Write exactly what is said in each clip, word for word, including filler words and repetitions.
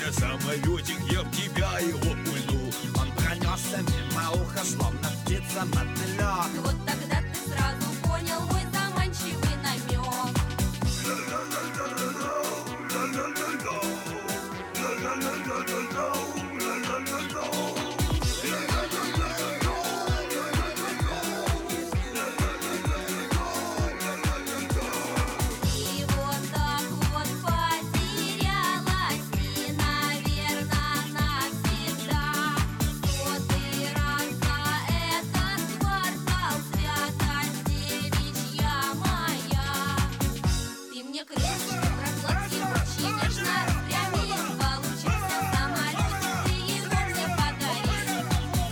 самолетик, я в тебя его пульну. Он пронесся мимо уха, словно птица-мотылек. Вот тогда ты сразу понял мой заманчивый намек. И вот так вот потерялась ты, наверно, навсегда. Сотый раз за этот квартал, святость девичья моя. Ты мне крылышки проглотил, очень нежно распрямил. Получился самолетик, ты его мне подарил.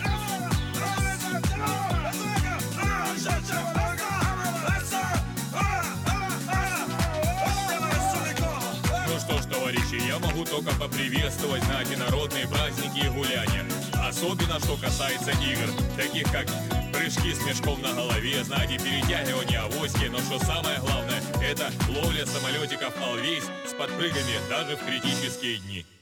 Ну что ж, товарищи, я могу только поприветствовать, знаете, народные праздники и гуляния. Особенно, что касается игр, таких как прыжки с мешком на голове, знаете, перетягивание авоськи. Но что самое главное, это ловля самолетиков «Алвейс» с подпрыгами даже в критические дни.